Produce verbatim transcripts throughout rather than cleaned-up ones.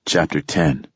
Chapter ten.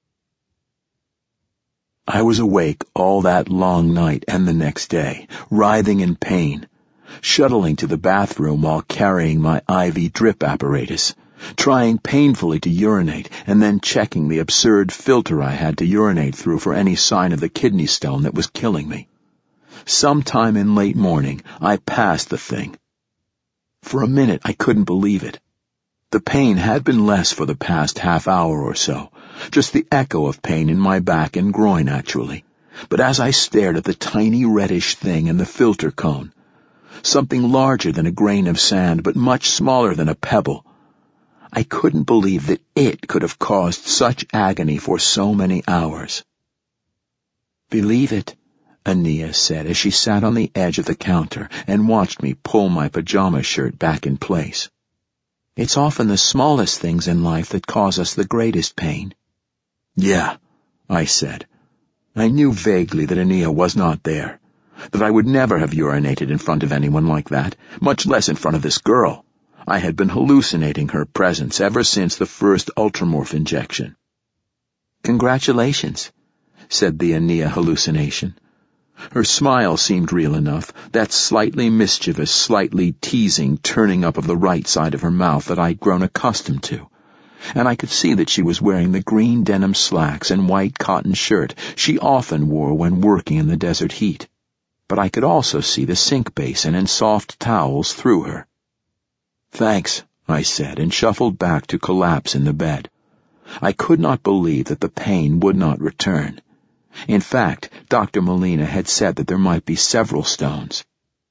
I was awake all that long night and the next day, writhing in pain, shuttling to the bathroom while carrying my I V drip apparatus, trying painfully to urinate and then checking the absurd filter I had to urinate through for any sign of the kidney stone that was killing me. Sometime in late morning, I passed the thing. For a minute, I couldn't believe it. The pain had been less for the past half hour or so, just the echo of pain in my back and groin, actually. But as I stared at the tiny reddish thing in the filter cone, something larger than a grain of sand but much smaller than a pebble, I couldn't believe that it could have caused such agony for so many hours. "Believe it," Ania said as she sat on the edge of the counter and watched me pull my pajama shirt back in place. "It's often the smallest things in life that cause us the greatest pain." "Yeah," I said. I knew vaguely that Ania was not there, that I would never have urinated in front of anyone like that, much less in front of this girl. I had been hallucinating her presence ever since the first Ultramorph injection. "Congratulations," said the Ania hallucination. Her smile seemed real enough, that slightly mischievous, slightly teasing turning up of the right side of her mouth that I'd grown accustomed to, and I could see that she was wearing the green denim slacks and white cotton shirt she often wore when working in the desert heat. But I could also see the sink basin and soft towels through her. "Thanks," I said, and shuffled back to collapse in the bed. I could not believe that the pain would not return. In fact, Doctor Molina had said that there might be several stones.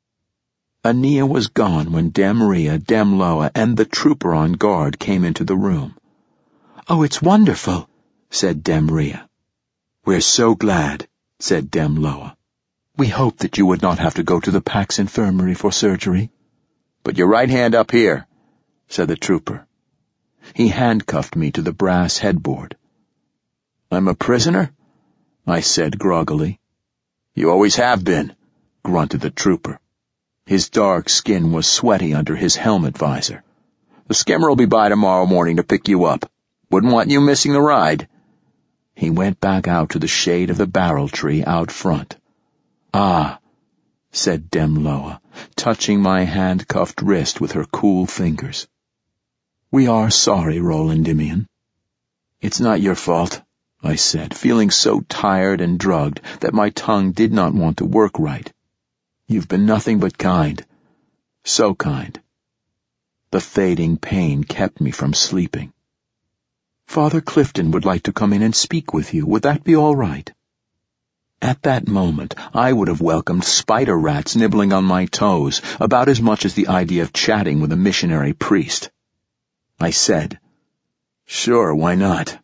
Ania was gone when Demria, Demloa, and the trooper on guard came into the room. "Oh, it's wonderful," said Demria. "We're so glad," said Demloa. "We hoped that you would not have to go to the Pax Infirmary for surgery." "Put your right hand up here," said the trooper. He handcuffed me to the brass headboard. "I'm a prisoner?" I said groggily. "You always have been," grunted the trooper. His dark skin was sweaty under his helmet visor. "The skimmer will be by tomorrow morning to pick you up. Wouldn't want you missing the ride." He went back out to the shade of the barrel tree out front. "Ah," said Demloa, touching my handcuffed wrist with her cool fingers. "We are sorry, Roland Dimian." "It's not your fault," I said, feeling so tired and drugged that my tongue did not want to work right. "You've been nothing but kind. So kind." The fading pain kept me from sleeping. "Father Clifton would like to come in and speak with you. Would that be all right?" At that moment, I would have welcomed spider rats nibbling on my toes about as much as the idea of chatting with a missionary priest. I said, "Sure, why not?"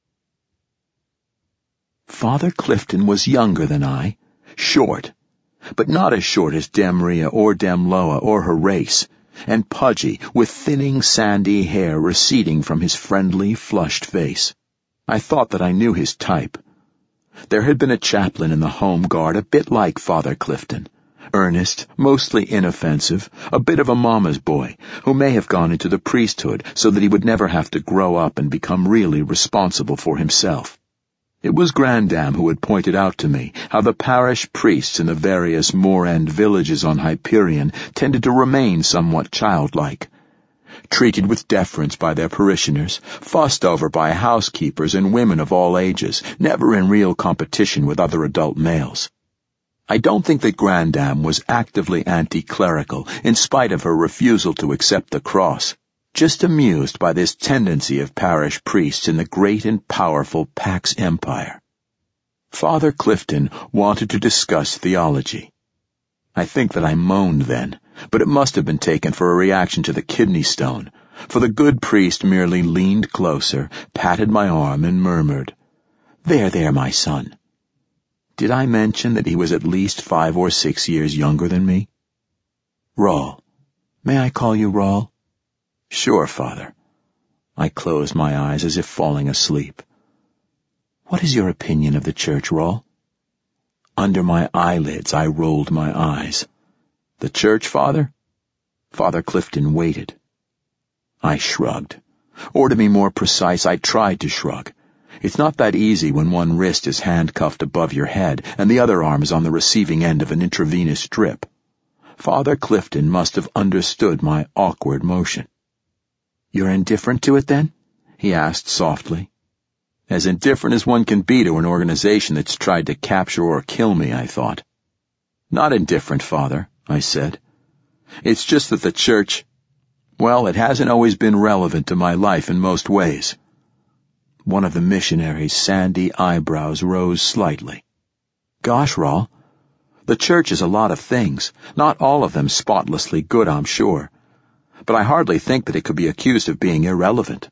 Father Clifton was younger than I, short, but not as short as Demria or Demloa or her race, and pudgy, with thinning sandy hair receding from his friendly, flushed face. I thought that I knew his type. There had been a chaplain in the Home Guard a bit like Father Clifton, earnest, mostly inoffensive, a bit of a mama's boy, who may have gone into the priesthood so that he would never have to grow up and become really responsible for himself. It was Grandam who had pointed out to me how the parish priests in the various moor-end villages on Hyperion tended to remain somewhat childlike, treated with deference by their parishioners, fussed over by housekeepers and women of all ages, never in real competition with other adult males. I don't think that Grandam was actively anti-clerical, in spite of her refusal to accept the cross, just amused by this tendency of parish priests in the great and powerful Pax Empire. Father Clifton wanted to discuss theology. I think that I moaned then, but it must have been taken for a reaction to the kidney stone, for the good priest merely leaned closer, patted my arm, and murmured, "There, there, my son." Did I mention that he was at least five or six years younger than me? "Rawl. May I call you Rawl?" "Sure, Father." I closed my eyes as if falling asleep. "What is your opinion of the church, Rawl?" Under my eyelids I rolled my eyes. "The church, Father?" Father Clifton waited. I shrugged. Or to be more precise, I tried to shrug. It's not that easy when one wrist is handcuffed above your head and the other arm is on the receiving end of an intravenous drip. Father Clifton must have understood my awkward motion. "You're indifferent to it, then?" he asked softly. As indifferent as one can be to an organization that's tried to capture or kill me, I thought. "Not indifferent, Father," I said. "It's just that the church, well, it hasn't always been relevant to my life in most ways." One of the missionary's sandy eyebrows rose slightly. "Gosh, Rawl, the church is a lot of things, not all of them spotlessly good, I'm sure. But I hardly think that it could be accused of being irrelevant."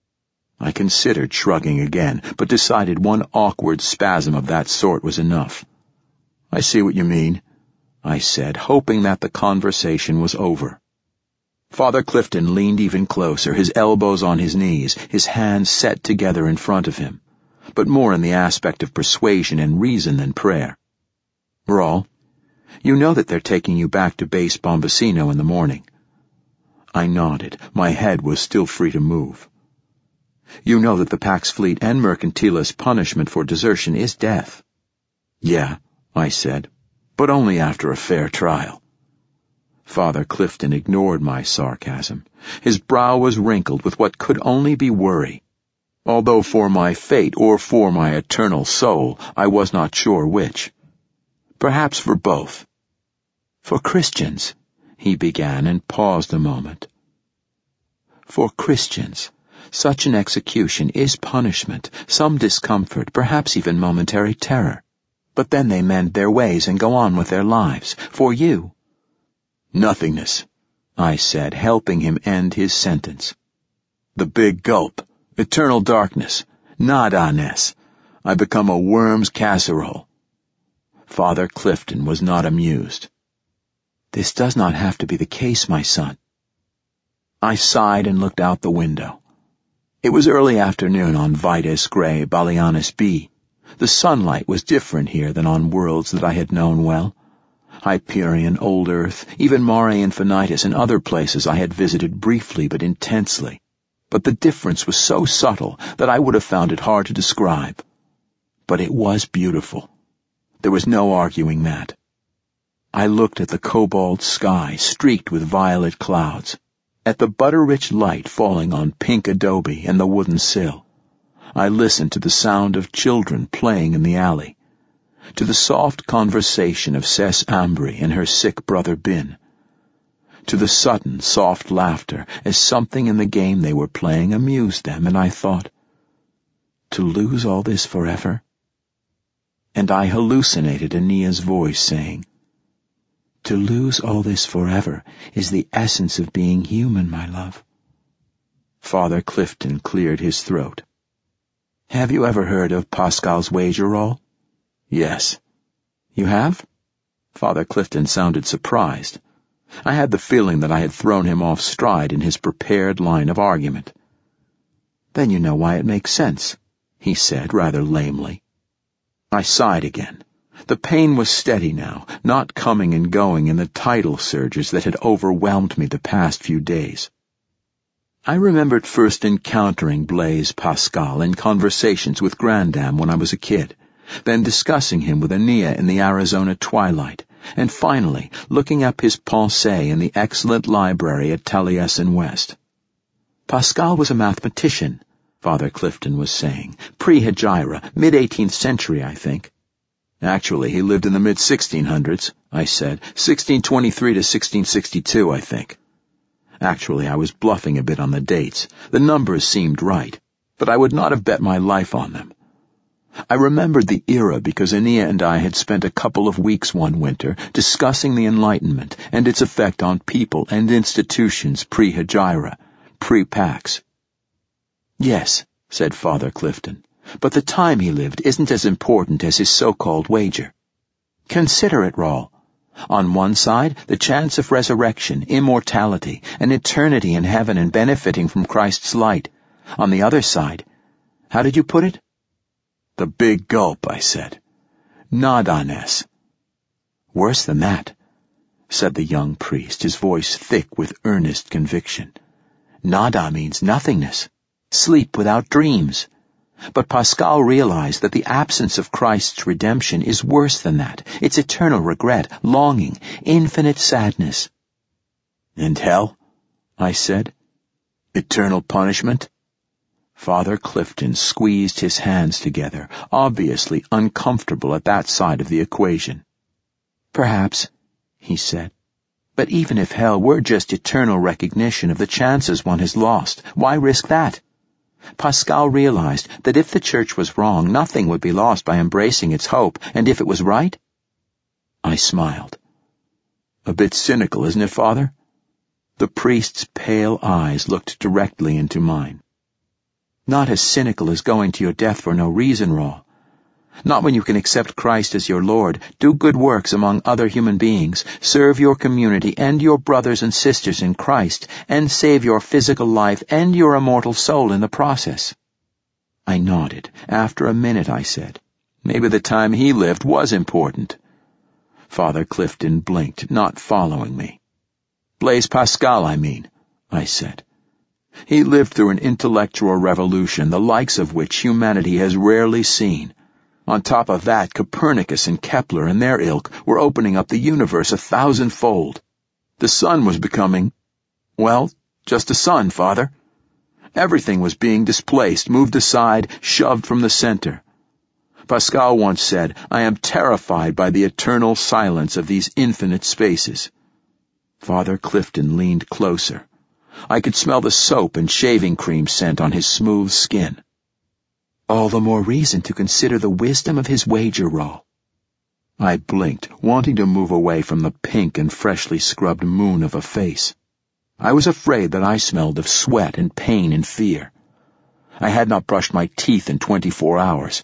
I considered shrugging again, but decided one awkward spasm of that sort was enough. "I see what you mean," I said, hoping that the conversation was over. Father Clifton leaned even closer, his elbows on his knees, his hands set together in front of him, but more in the aspect of persuasion and reason than prayer. "Rawl, you know that they're taking you back to base Bombasino in the morning." I nodded. My head was still free to move. "You know that the Pax Fleet and Mercantilis punishment for desertion is death." "Yeah," I said, "but only after a fair trial." Father Clifton ignored my sarcasm. His brow was wrinkled with what could only be worry, although for my fate or for my eternal soul I was not sure which. Perhaps for both. "For Christians," he began and paused a moment. "For Christians, such an execution is punishment, some discomfort, perhaps even momentary terror. But then they mend their ways and go on with their lives. For you—" "Nothingness," I said, helping him end his sentence. "The big gulp, eternal darkness, nada-ness. I become a worm's casserole." Father Clifton was not amused. "This does not have to be the case, my son." I sighed and looked out the window. It was early afternoon on Vitus Gray, Balianis B. The sunlight was different here than on worlds that I had known well. Hyperion, Old Earth, even Mare Infinitus and other places I had visited briefly but intensely. But the difference was so subtle that I would have found it hard to describe. But it was beautiful. There was no arguing that. I looked at the cobalt sky streaked with violet clouds, at the butter-rich light falling on pink adobe and the wooden sill. I listened to the sound of children playing in the alley, to the soft conversation of Cess Ambry and her sick brother Bin, to the sudden soft laughter as something in the game they were playing amused them, and I thought, to lose all this forever? And I hallucinated Aenea's voice saying, "To lose all this forever is the essence of being human, my love." Father Clifton cleared his throat. "Have you ever heard of Pascal's wager, Rawl?" "Yes." "You have?" Father Clifton sounded surprised. I had the feeling that I had thrown him off stride in his prepared line of argument. "Then you know why it makes sense," he said rather lamely. I sighed again. The pain was steady now, not coming and going in the tidal surges that had overwhelmed me the past few days. I remembered first encountering Blaise Pascal in conversations with Grandam when I was a kid, then discussing him with Aenea in the Arizona twilight, and finally looking up his Pensées in the excellent library at Taliesin West. Pascal was a mathematician, Father Clifton was saying, pre-Hegira, mid-eighteenth century, I think. "Actually, he lived in the mid-sixteen hundreds, I said, sixteen twenty-three to sixteen sixty-two, I think. Actually, I was bluffing a bit on the dates. The numbers seemed right, but I would not have bet my life on them. I remembered the era because Aenea and I had spent a couple of weeks one winter discussing the Enlightenment and its effect on people and institutions pre-Hegira, pre-Pax. "Yes," said Father Clifton, "but the time he lived isn't as important as his so-called wager. Consider it, Rawl. On one side, the chance of resurrection, immortality, an eternity in heaven and benefiting from Christ's light. On the other side, how did you put it?" "The big gulp," I said. "Nada-ness." "Worse than that," said the young priest, his voice thick with earnest conviction. Nada means nothingness, sleep without dreams. But Pascal realized that the absence of Christ's redemption is worse than that. It's eternal regret, longing, infinite sadness. And hell? I said. Eternal punishment? Father Clifton squeezed his hands together, obviously uncomfortable at that side of the equation. Perhaps, he said. But even if hell were just eternal recognition of the chances one has lost, why risk that? Pascal realized that if the church was wrong, nothing would be lost by embracing its hope, and if it was right? I smiled. A bit cynical, isn't it, Father? The priest's pale eyes looked directly into mine. Not as cynical as going to your death for no reason, Rawl. Not when you can accept Christ as your Lord, do good works among other human beings, serve your community and your brothers and sisters in Christ, and save your physical life and your immortal soul in the process. I nodded. After a minute, I said, maybe the time he lived was important. Father Clifton blinked, not following me. Blaise Pascal, I mean, I said. He lived through an intellectual revolution, the likes of which humanity has rarely seen. On top of that, Copernicus and Kepler and their ilk were opening up the universe a thousandfold. The sun was becoming, well, just a sun, Father. Everything was being displaced, moved aside, shoved from the center. Pascal once said, I am terrified by the eternal silence of these infinite spaces. Father Clifton leaned closer. I could smell the soap and shaving cream scent on his smooth skin. All the more reason to consider the wisdom of his wager, Rawl. I blinked, wanting to move away from the pink and freshly scrubbed moon of a face. I was afraid that I smelled of sweat and pain and fear. I had not brushed my teeth in twenty-four hours.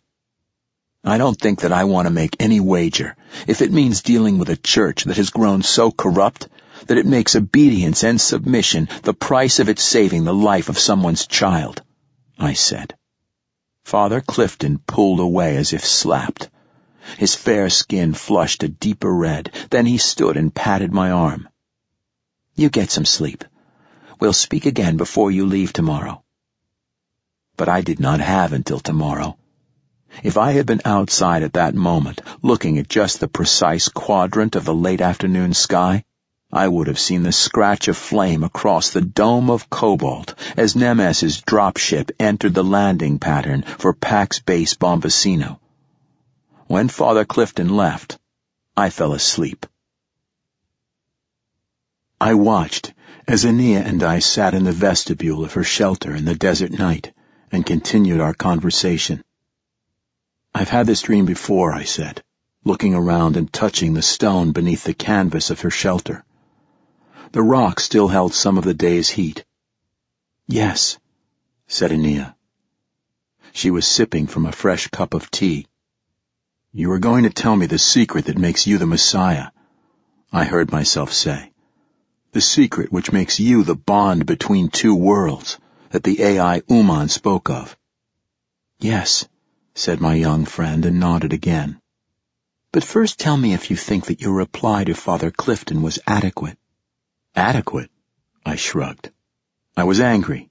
I don't think that I want to make any wager, if it means dealing with a church that has grown so corrupt that it makes obedience and submission the price of its saving the life of someone's child, I said. Father Clifton pulled away as if slapped. His fair skin flushed a deeper red. Then he stood and patted my arm. You get some sleep. We'll speak again before you leave tomorrow. But I did not have until tomorrow. If I had been outside at that moment, looking at just the precise quadrant of the late afternoon sky, I would have seen the scratch of flame across the dome of Cobalt as Nemes's dropship entered the landing pattern for Pax Base Bombasino. When Father Clifton left, I fell asleep. I watched as Ania and I sat in the vestibule of her shelter in the desert night and continued our conversation. I've had this dream before, I said, looking around and touching the stone beneath the canvas of her shelter. The rock still held some of the day's heat. Yes, said Ania. She was sipping from a fresh cup of tea. You are going to tell me the secret that makes you the Messiah, I heard myself say. The secret which makes you the bond between two worlds that the A I Uman spoke of. Yes, said my young friend and nodded again. But first tell me if you think that your reply to Father Clifton was adequate. Adequate? I shrugged. I was angry.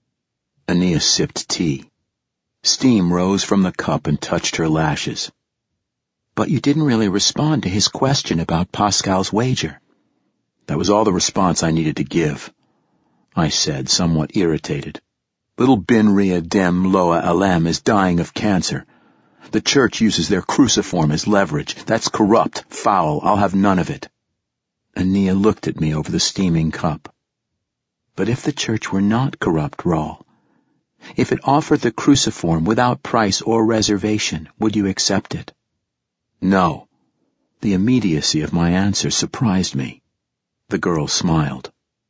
Ania sipped tea. Steam rose from the cup and touched her lashes. But you didn't really respond to his question about Pascal's wager. That was all the response I needed to give, I said, somewhat irritated. Little bin Ria Dem Loa Alem is dying of cancer. The church uses their cruciform as leverage. That's corrupt, foul. I'll have none of it. Ania looked at me over the steaming cup. But if the church were not corrupt, Rawl, if it offered the cruciform without price or reservation, would you accept it? No. The immediacy of my answer surprised me. The girl smiled.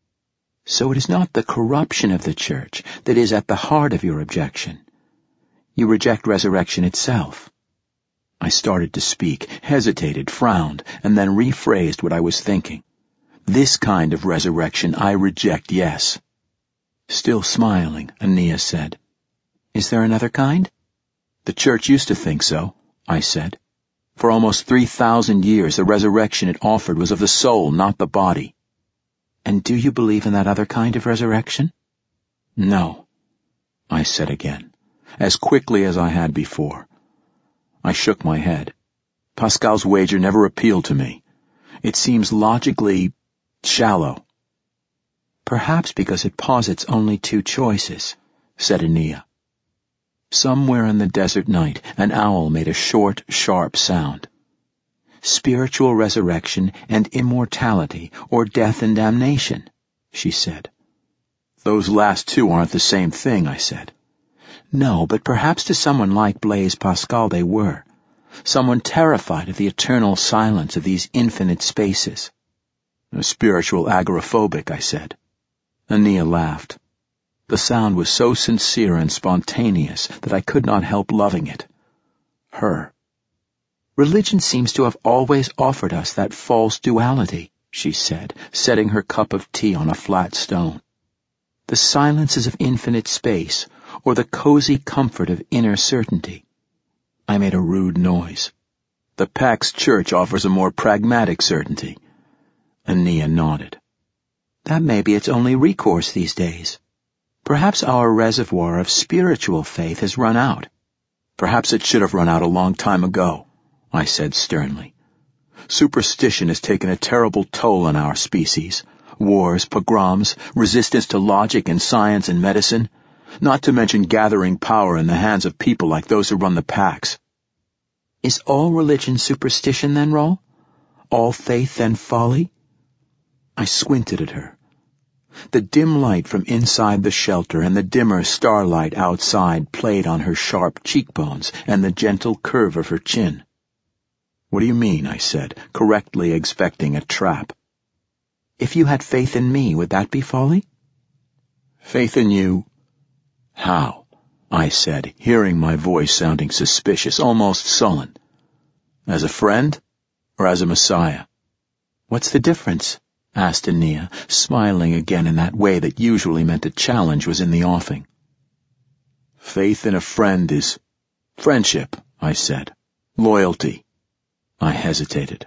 So it is not the corruption of the church that is at the heart of your objection. You reject resurrection itself. I started to speak, hesitated, frowned, and then rephrased what I was thinking. This kind of resurrection I reject, yes. Still smiling, Ania said, Is there another kind? The church used to think so, I said. For almost three thousand years the resurrection it offered was of the soul, not the body. And do you believe in that other kind of resurrection? No, I said again, as quickly as I had before. I shook my head. Pascal's wager never appealed to me. It seems logically shallow. Perhaps because it posits only two choices, said Aeneas. Somewhere in the desert night, an owl made a short, sharp sound. Spiritual resurrection and immortality, or death and damnation, she said. Those last two aren't the same thing, I said. No, but perhaps to someone like Blaise Pascal they were. Someone terrified of the eternal silence of these infinite spaces. A spiritual agoraphobic, I said. Aeneas laughed. The sound was so sincere and spontaneous that I could not help loving it. Her. Religion seems to have always offered us that false duality, she said, setting her cup of tea on a flat stone. The silences of infinite space, or the cozy comfort of inner certainty. I made a rude noise. The Pax Church offers a more pragmatic certainty. Aeneas nodded. That may be its only recourse these days. Perhaps our reservoir of spiritual faith has run out. Perhaps it should have run out a long time ago, I said sternly. Superstition has taken a terrible toll on our species. Wars, pogroms, resistance to logic and science and medicine, not to mention gathering power in the hands of people like those who run the Pax. Is all religion superstition then, Rawl? All faith then folly? I squinted at her. The dim light from inside the shelter and the dimmer starlight outside played on her sharp cheekbones and the gentle curve of her chin. What do you mean, I said, correctly expecting a trap. If you had faith in me, would that be folly? Faith in you? How? I said, hearing my voice sounding suspicious, almost sullen. As a friend, or as a messiah? What's the difference? Asked Aeneas, smiling again in that way that usually meant a challenge was in the offing. Faith in a friend is friendship, I said. Loyalty. I hesitated.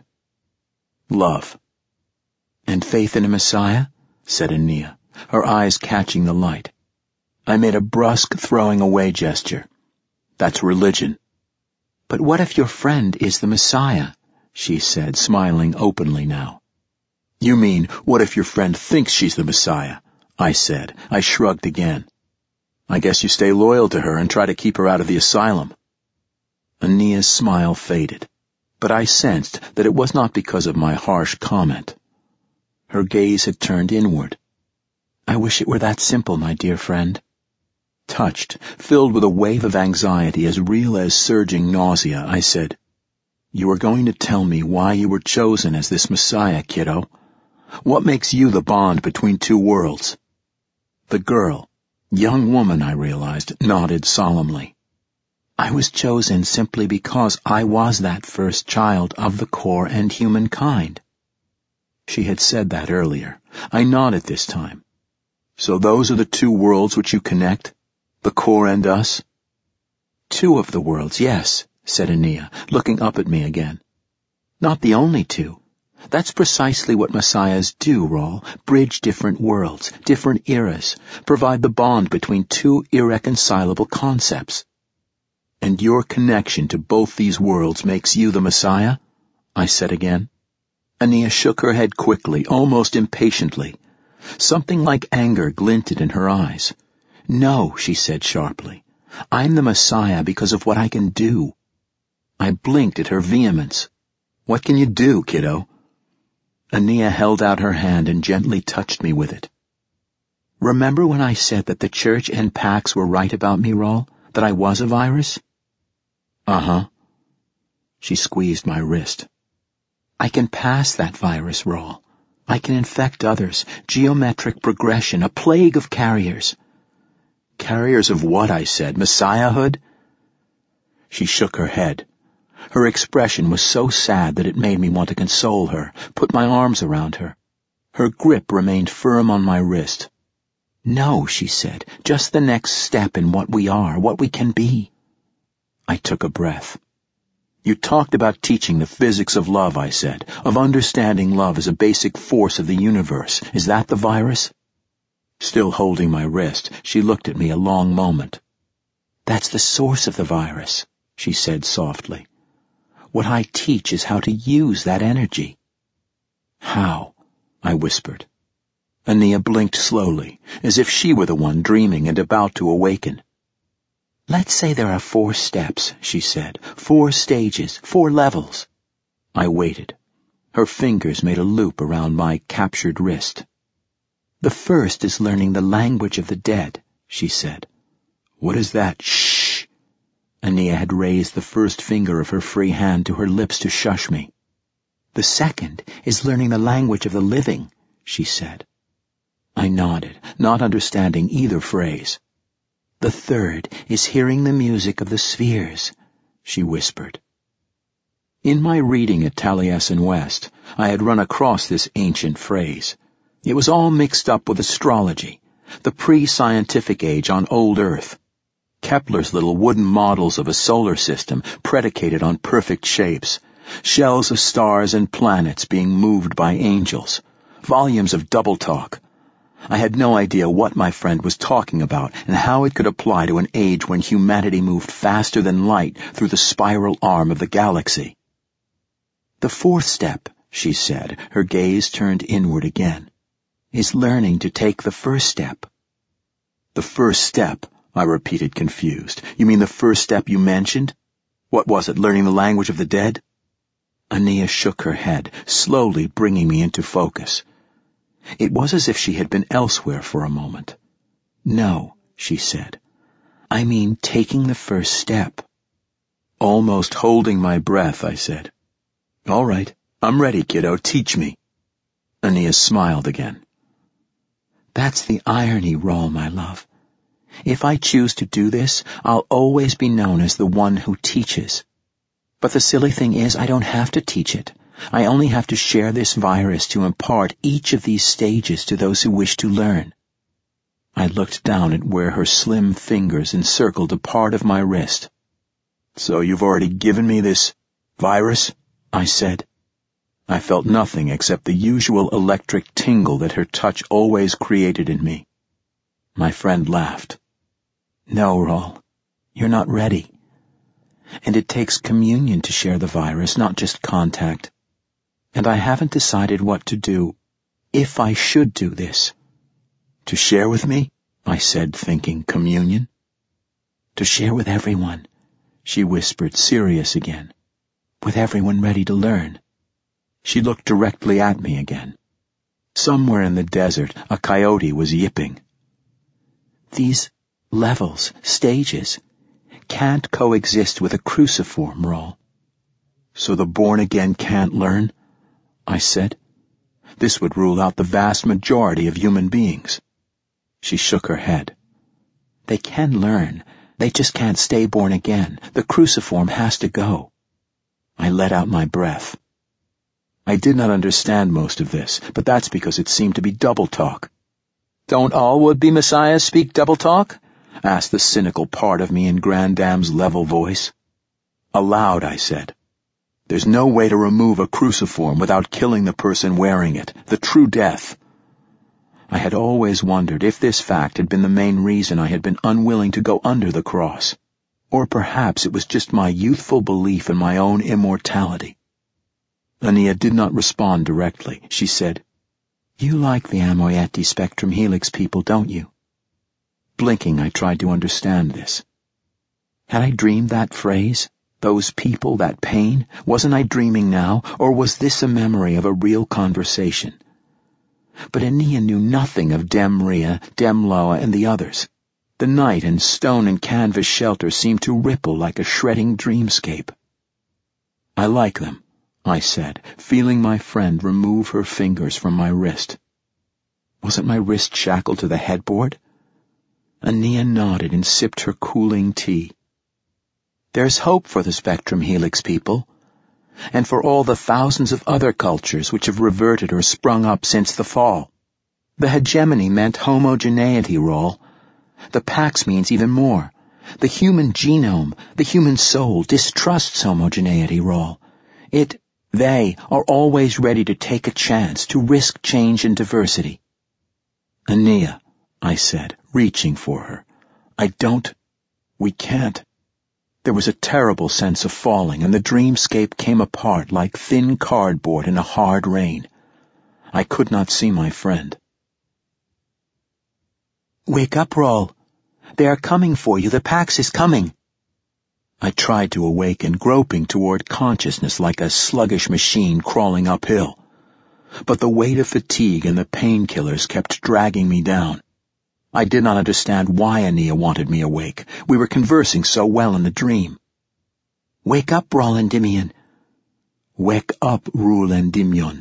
Love. And faith in a Messiah? Said Aeneas, her eyes catching the light. I made a brusque throwing away gesture. That's religion. But what if your friend is the Messiah? She said, smiling openly now. You mean, what if your friend thinks she's the Messiah? I said. I shrugged again. I guess you stay loyal to her and try to keep her out of the asylum. Aeneas' smile faded, but I sensed that it was not because of my harsh comment. Her gaze had turned inward. I wish it were that simple, my dear friend. Touched, filled with a wave of anxiety as real as surging nausea, I said, You are going to tell me why you were chosen as this Messiah, kiddo. What makes you the bond between two worlds? The girl, young woman, I realized, nodded solemnly. I was chosen simply because I was that first child of the core and humankind. She had said that earlier. I nodded this time. So those are the two worlds which you connect? The core and us? Two of the worlds, yes, said Aeneas, looking up at me again. Not the only two. That's precisely what messiahs do, Rawl. Bridge different worlds, different eras, provide the bond between two irreconcilable concepts. And your connection to both these worlds makes you the Messiah? I said again. Aeneas shook her head quickly, almost impatiently. Something like anger glinted in her eyes. No, she said sharply. I'm the Messiah because of what I can do. I blinked at her vehemence. What can you do, kiddo? Aeneas held out her hand and gently touched me with it. Remember when I said that the Church and Pax were right about me, Rawl? That I was a virus? Uh-huh. She squeezed my wrist. I can pass that virus, Rawl. I can infect others. Geometric progression, a plague of carriers. Carriers of what, I said? Messiahhood? She shook her head. Her expression was so sad that it made me want to console her, put my arms around her. Her grip remained firm on my wrist. No, she said, just the next step in what we are, what we can be. I took a breath. You talked about teaching the physics of love, I said, of understanding love as a basic force of the universe. Is that the virus? Still holding my wrist, she looked at me a long moment. "That's the source of the virus," she said softly. "What I teach is how to use that energy." "How?" I whispered. Ania blinked slowly, as if she were the one dreaming and about to awaken. "Let's say there are four steps," she said. "Four stages, four levels." I waited. Her fingers made a loop around my captured wrist. "The first is learning the language of the dead," she said. "What is that?" "Shh!" Ania had raised the first finger of her free hand to her lips to shush me. "The second is learning the language of the living," she said. I nodded, not understanding either phrase. "The third is hearing the music of the spheres," she whispered. In my reading at Taliesin West, I had run across this ancient phrase. It was all mixed up with astrology, the pre-scientific age on old Earth. Kepler's little wooden models of a solar system predicated on perfect shapes, shells of stars and planets being moved by angels, volumes of double talk. I had no idea what my friend was talking about and how it could apply to an age when humanity moved faster than light through the spiral arm of the galaxy. "The fourth step," she said, her gaze turned inward again, "is learning to take the first step." "The first step," I repeated, confused. "You mean the first step you mentioned? What was it, learning the language of the dead?" Ania shook her head, slowly bringing me into focus. It was as if she had been elsewhere for a moment. "No," she said. "I mean taking the first step." Almost holding my breath, I said, "All right, I'm ready, kiddo, teach me." Ania smiled again. "That's the irony, Rawl, my love. If I choose to do this, I'll always be known as the one who teaches. But the silly thing is, I don't have to teach it. I only have to share this virus to impart each of these stages to those who wish to learn." I looked down at where her slim fingers encircled a part of my wrist. "So you've already given me this virus?" I said. I felt nothing except the usual electric tingle that her touch always created in me. My friend laughed. "No, Rawl, you're not ready. And it takes communion to share the virus, not just contact. And I haven't decided what to do, if I should do this." "To share with me?" I said, thinking communion. "To share with everyone," she whispered, serious again. "With everyone ready to learn." She looked directly at me again. Somewhere in the desert, a coyote was yipping. "These levels, stages, can't coexist with a cruciform, Rawl." "So the born-again can't learn?" I said. "This would rule out the vast majority of human beings." She shook her head. "They can learn. They just can't stay born again. The cruciform has to go." I let out my breath. I did not understand most of this, but that's because it seemed to be double talk. "Don't all would-be messiahs speak double talk?" asked the cynical part of me in Grandam's level voice. Aloud, I said, "There's no way to remove a cruciform without killing the person wearing it, the true death." I had always wondered if this fact had been the main reason I had been unwilling to go under the cross, or perhaps it was just my youthful belief in my own immortality. Ania did not respond directly. She said, "You like the Amoietti Spectrum Helix people, don't you?" Blinking, I tried to understand this. Had I dreamed that phrase? Those people, that pain? Wasn't I dreaming now, or was this a memory of a real conversation? But Ania knew nothing of Demria, Demloa, and the others. The night and stone and canvas shelter seemed to ripple like a shredding dreamscape. "I like them," I said, feeling my friend remove her fingers from my wrist. Wasn't my wrist shackled to the headboard? Ania nodded and sipped her cooling tea. "There's hope for the Spectrum Helix people, and for all the thousands of other cultures which have reverted or sprung up since the fall. The hegemony meant homogeneity, Rawl. The Pax means even more. The human genome, the human soul, distrusts homogeneity, Rawl. It, they, are always ready to take a chance, to risk change and diversity." "Ania," I said, reaching for her. I don't... We can't. There was a terrible sense of falling, and the dreamscape came apart like thin cardboard in a hard rain. I could not see my friend. Wake up, Rawl. They are coming for you. The Pax is coming. I tried to awaken, groping toward consciousness like a sluggish machine crawling uphill. But the weight of fatigue and the painkillers kept dragging me down. I did not understand why Aeneas wanted me awake. We were conversing so well in the dream. Wake up, Rawl Endymion. Wake up, Rûl Endymion.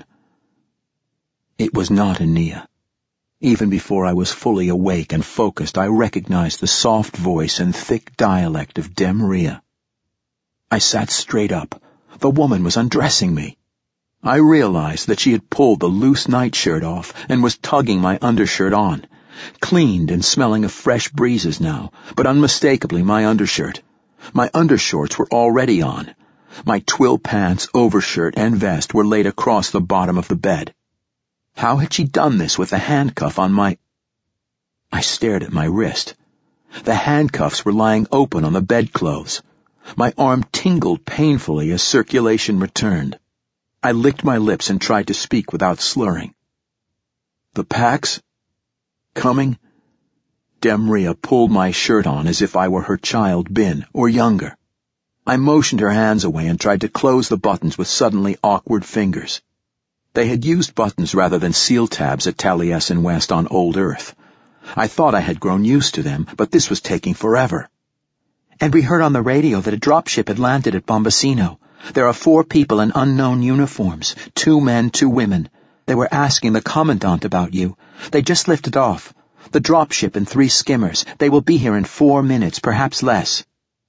It was not Aeneas. Even before I was fully awake and focused, I recognized the soft voice and thick dialect of Demria. I sat straight up. The woman was undressing me. I realized that she had pulled the loose nightshirt off and was tugging my undershirt on. Cleaned and smelling of fresh breezes now, but unmistakably my undershirt. My undershorts were already on. My twill pants, overshirt, and vest were laid across the bottom of the bed. How had she done this with the handcuff on my... I stared at my wrist. The handcuffs were lying open on the bedclothes. My arm tingled painfully as circulation returned. I licked my lips and tried to speak without slurring. The Pax? Coming? Demria pulled my shirt on as if I were her child Bin, or younger. I motioned her hands away and tried to close the buttons with suddenly awkward fingers. They had used buttons rather than seal tabs at Taliesin West on Old Earth. I thought I had grown used to them, but this was taking forever. And we heard on the radio that a dropship had landed at Bombasino. There are four people in unknown uniforms, two men, two women. They were asking the commandant about you. They just lifted off. The dropship and three skimmers. They will be here in four minutes, perhaps less.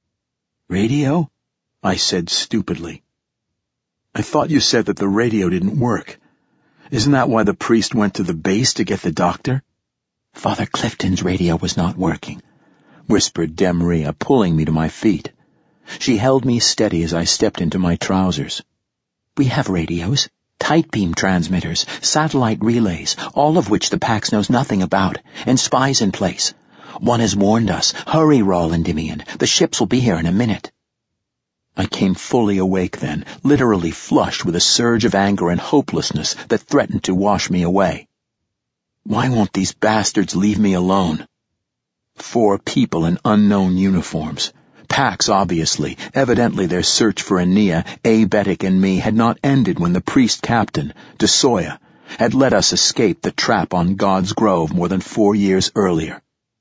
Radio? I said stupidly. I thought you said that the radio didn't work. Isn't that why the priest went to the base to get the doctor? Father Clifton's radio was not working, whispered Demria, pulling me to my feet. She held me steady as I stepped into my trousers. We have radios, tight beam transmitters, satellite relays, all of which the Pax knows nothing about, and spies in place. One has warned us. Hurry, Rawl Endymion. The ships will be here in a minute. I came fully awake then, literally flushed with a surge of anger and hopelessness that threatened to wash me away. Why won't these bastards leave me alone? Four people in unknown uniforms. Pax, obviously. Evidently their search for Aeneas, Abetic, and me had not ended when the priest captain, De Soya, had let us escape the trap on God's Grove more than four years earlier.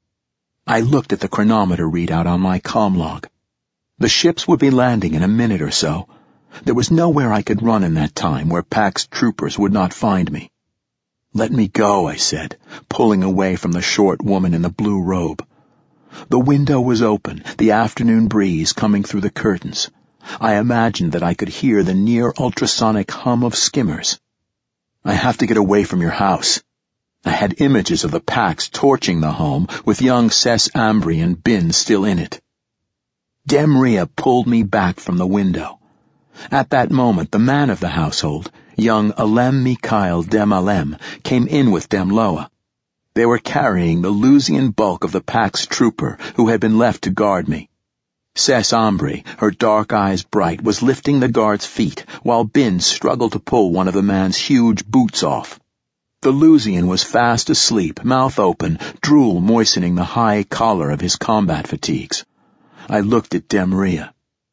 I looked at the chronometer readout on my comm log. The ships would be landing in a minute or so. There was nowhere I could run in that time where Pax troopers would not find me. Let me go, I said, pulling away from the short woman in the blue robe. The window was open, the afternoon breeze coming through the curtains. I imagined that I could hear the near-ultrasonic hum of skimmers. I have to get away from your house. I had images of the Pax torching the home with young Cess Ambri and Bin still in it. Demria pulled me back from the window. At that moment, the man of the household, young Alem Mikhail Dem Alem, came in with Demloa. They were carrying the Lusian bulk of the Pax trooper who had been left to guard me. Cess Ambri, her dark eyes bright, was lifting the guard's feet, while Bin struggled to pull one of the man's huge boots off. The Lusian was fast asleep, mouth open, drool moistening the high collar of his combat fatigues. I looked at Demria.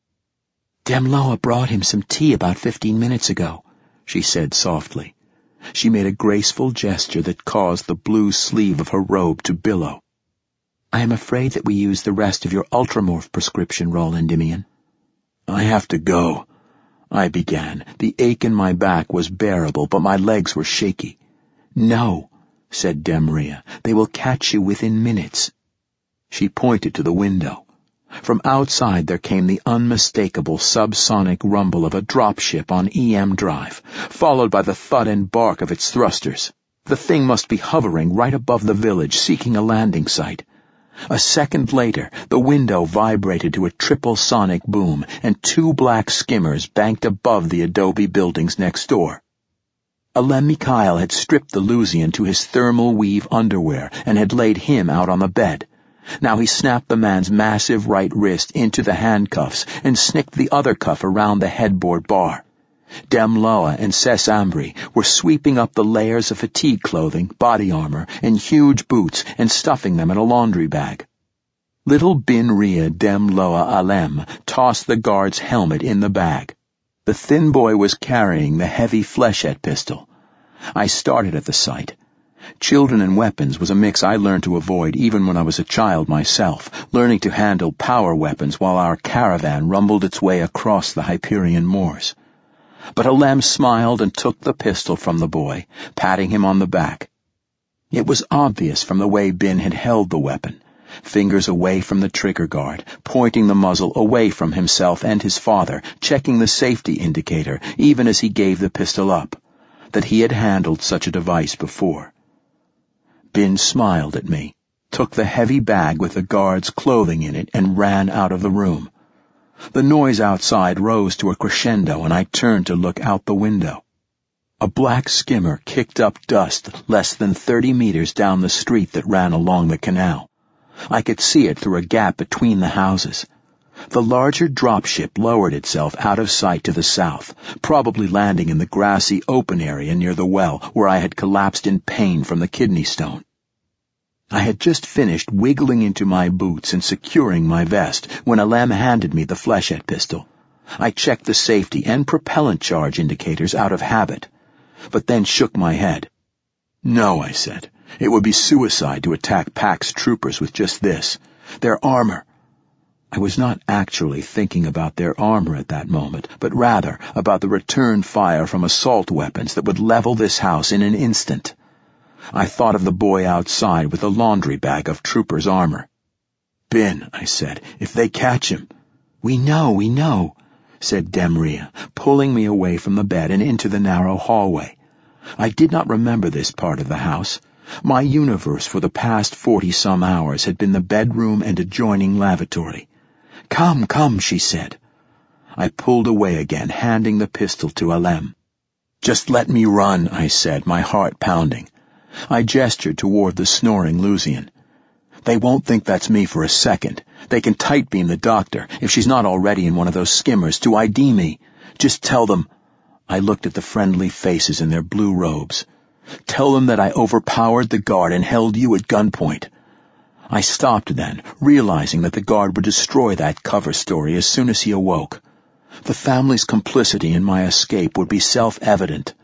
Demloa brought him some tea about fifteen minutes ago, she said softly. She made a graceful gesture that caused the blue sleeve of her robe to billow. I am afraid that we used the rest of your ultramorph prescription, Rawl Endymion. I have to go, I began. The ache in my back was bearable, but my legs were shaky. No, said Demria. They will catch you within minutes. She pointed to the window. From outside there came the unmistakable subsonic rumble of a dropship on E M Drive, followed by the thud and bark of its thrusters. The thing must be hovering right above the village, seeking a landing site. A second later, the window vibrated to a triple sonic boom, and two black skimmers banked above the adobe buildings next door. Alem Mikhail had stripped the Lusian to his thermal weave underwear and had laid him out on the bed. Now he snapped the man's massive right wrist into the handcuffs and snicked the other cuff around the headboard bar. Dem Loa and Ses Ambri were sweeping up the layers of fatigue clothing, body armor, and huge boots and stuffing them in a laundry bag. Little Bin Ria Dem Loa Alem tossed the guard's helmet in the bag. The thin boy was carrying the heavy flechette pistol. I started at the sight. Children and weapons was a mix I learned to avoid even when I was a child myself, learning to handle power weapons while our caravan rumbled its way across the Hyperion moors. But Alem smiled and took the pistol from the boy, patting him on the back. It was obvious from the way Bin had held the weapon, fingers away from the trigger guard, pointing the muzzle away from himself and his father, checking the safety indicator even as he gave the pistol up, that he had handled such a device before. Bin smiled at me, took the heavy bag with the guard's clothing in it, and ran out of the room. The noise outside rose to a crescendo, and I turned to look out the window. A black skimmer kicked up dust less than thirty meters down the street that ran along the canal. I could see it through a gap between the houses. The larger dropship lowered itself out of sight to the south, probably landing in the grassy open area near the well where I had collapsed in pain from the kidney stone. I had just finished wiggling into my boots and securing my vest when Alem handed me the flechette pistol. I checked the safety and propellant charge indicators out of habit, but then shook my head. "No," I said. "It would be suicide to attack Pax troopers with just this. Their armor—" I was not actually thinking about their armor at that moment, but rather about the return fire from assault weapons that would level this house in an instant. I thought of the boy outside with a laundry bag of troopers' armor. "Bin," I said, "if they catch him—" "We know, we know," said Dem Ria, pulling me away from the bed and into the narrow hallway. I did not remember this part of the house. My universe for the past forty-some hours had been the bedroom and adjoining lavatory. "Come, come," she said. I pulled away again, handing the pistol to Alem. "Just let me run," I said, my heart pounding. I gestured toward the snoring Lusian. "They won't think that's me for a second. They can tight-beam the doctor, if she's not already in one of those skimmers, to I D me. Just tell them—" I looked at the friendly faces in their blue robes. "Tell them that I overpowered the guard and held you at gunpoint." I stopped then, realizing that the guard would destroy that cover story as soon as he awoke. The family's complicity in my escape would be self-evident.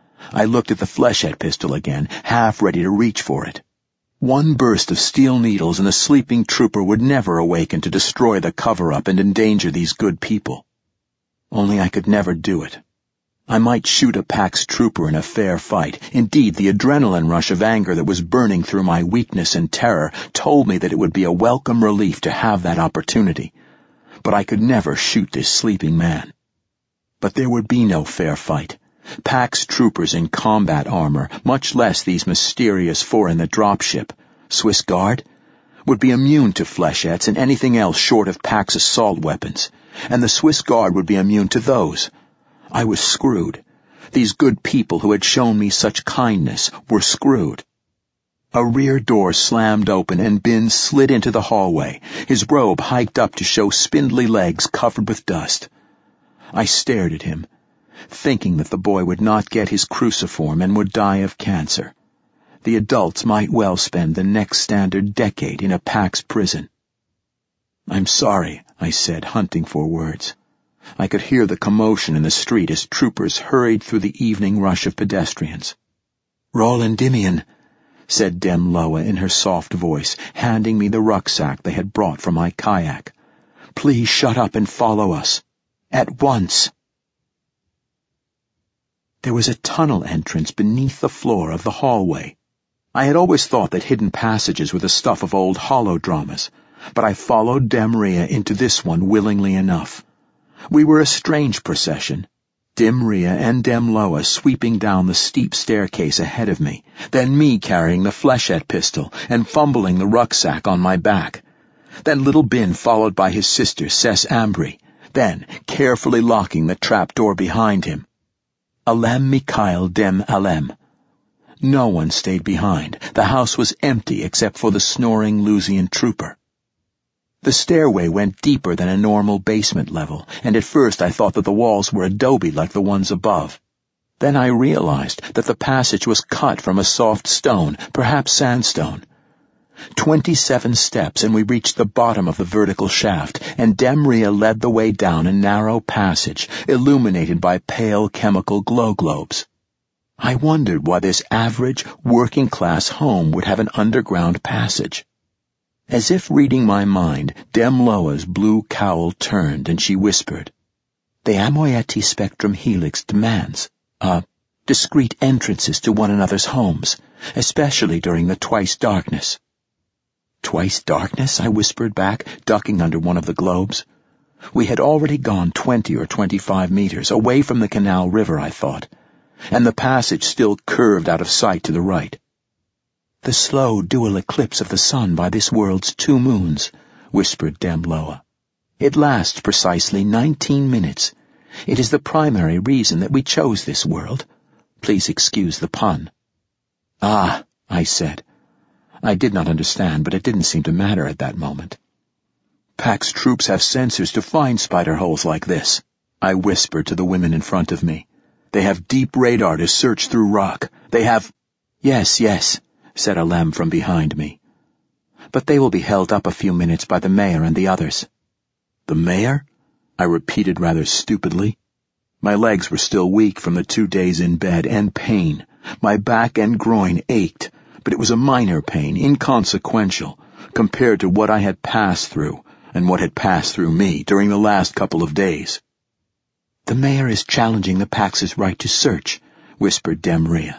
I looked at the flechette pistol again, half ready to reach for it. One burst of steel needles and the sleeping trooper would never awaken to destroy the cover-up and endanger these good people. Only I could never do it. I might shoot a Pax trooper in a fair fight. Indeed, the adrenaline rush of anger that was burning through my weakness and terror told me that it would be a welcome relief to have that opportunity. But I could never shoot this sleeping man. But there would be no fair fight. Pax troopers in combat armor, much less these mysterious four in the dropship, Swiss Guard, would be immune to flechettes and anything else short of Pax assault weapons, and the Swiss Guard would be immune to those. I was screwed. These good people who had shown me such kindness were screwed. A rear door slammed open and Bin slid into the hallway, his robe hiked up to show spindly legs covered with dust. I stared at him, thinking that the boy would not get his cruciform and would die of cancer. The adults might well spend the next standard decade in a Pax prison. "I'm sorry," I said, hunting for words. I could hear the commotion in the street as troopers hurried through the evening rush of pedestrians. "Rol Endymion," said Dem Loa in her soft voice, handing me the rucksack they had brought from my kayak. "Please shut up and follow us. At once." There was a tunnel entrance beneath the floor of the hallway. I had always thought that hidden passages were the stuff of old holodramas, but I followed Dem Ria into this one willingly enough. We were a strange procession, Dem Ria and Dem Loa sweeping down the steep staircase ahead of me, then me carrying the flechette pistol and fumbling the rucksack on my back, then little Bin followed by his sister Ses Ambri, then carefully locking the trap door behind him. Alem Mikhail Dem Alem. No one stayed behind. The house was empty except for the snoring Lusian trooper. The stairway went deeper than a normal basement level, and at first I thought that the walls were adobe like the ones above. Then I realized that the passage was cut from a soft stone, perhaps sandstone. Twenty-seven steps and we reached the bottom of the vertical shaft, and Demria led the way down a narrow passage, illuminated by pale chemical glow globes. I wondered why this average, working-class home would have an underground passage. As if reading my mind, Demloa's blue cowl turned and she whispered, "The Amoieti spectrum helix demands, uh, discreet entrances to one another's homes, especially during the twice darkness." Twice darkness, I whispered back, ducking under one of the globes. We had already gone twenty or twenty-five meters, away from the canal river, I thought, and the passage still curved out of sight to the right. "The slow dual eclipse of the sun by this world's two moons," whispered Demloa. "It lasts precisely nineteen minutes. It is the primary reason that we chose this world. Please excuse the pun." "Ah," I said. I did not understand, but it didn't seem to matter at that moment. "Pax troops have sensors to find spider holes like this," I whispered to the women in front of me. "They have deep radar to search through rock. They have—" "Yes, yes," said Alem from behind me. "But they will be held up a few minutes by the mayor and the others." "The mayor?" I repeated rather stupidly. My legs were still weak from the two days in bed, and pain. My back and groin ached, but it was a minor pain, inconsequential, compared to what I had passed through, and what had passed through me during the last couple of days. "The mayor is challenging the Pax's right to search," whispered Demria.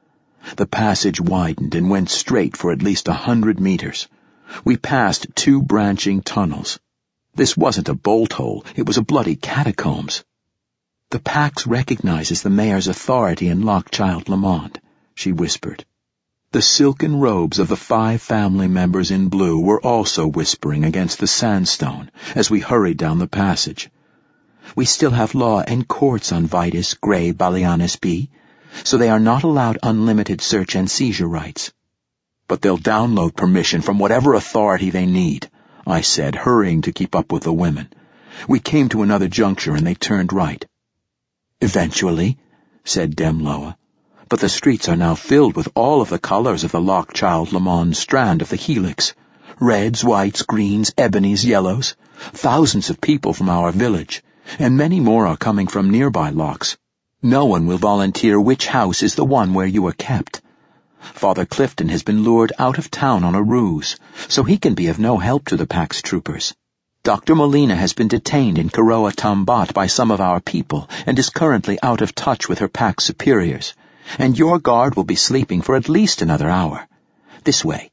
The passage widened and went straight for at least a hundred meters. We passed two branching tunnels. This wasn't a bolt hole, it was a bloody catacombs. "The Pax recognizes the mayor's authority in Lochchild Lamond," she whispered. The silken robes of the five family members in blue were also whispering against the sandstone as we hurried down the passage. "We still have law and courts on Vitus, Grey, Balianis B, so they are not allowed unlimited search and seizure rights." "But they'll download permission from whatever authority they need," I said, hurrying to keep up with the women. We came to another juncture and they turned right. "Eventually," said Demloa. "But the streets are now filled with all of the colors of the Lochchild Lamond strand of the helix. Reds, whites, greens, ebonies, yellows. Thousands of people from our village, and many more are coming from nearby lochs. No one will volunteer which house is the one where you are kept. Father Clifton has been lured out of town on a ruse, so he can be of no help to the Pax troopers. Doctor Molina has been detained in Karoa Tambat by some of our people and is currently out of touch with her Pax superiors, and your guard will be sleeping for at least another hour. This way."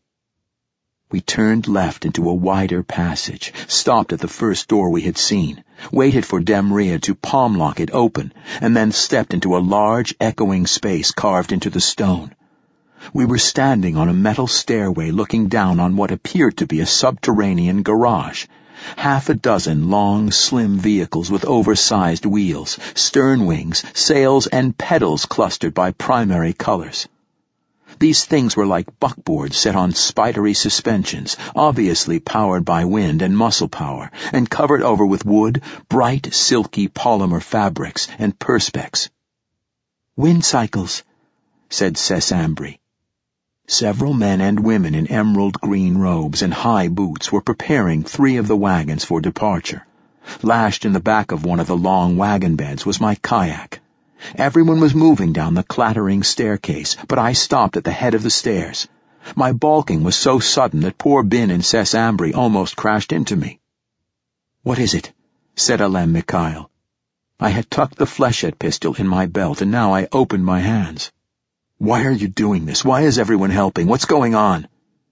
We turned left into a wider passage, stopped at the first door we had seen, waited for Demria to palm-lock it open, and then stepped into a large, echoing space carved into the stone. We were standing on a metal stairway looking down on what appeared to be a subterranean garage. Half a dozen long, slim vehicles with oversized wheels, stern wings, sails, and pedals clustered by primary colors. These things were like buckboards set on spidery suspensions, obviously powered by wind and muscle power, and covered over with wood, bright, silky polymer fabrics, and perspex. "Wind cycles," said Sessambri. Several men and women in emerald green robes and high boots were preparing three of the wagons for departure. Lashed in the back of one of the long wagon beds was my kayak. Everyone was moving down the clattering staircase, but I stopped at the head of the stairs. My balking was so sudden that poor Bin and Sessambri almost crashed into me. "What is it?" said Alem Mikhail. I had tucked the flechette pistol in my belt, and now I opened my hands. "Why are you doing this? Why is everyone helping? What's going on?"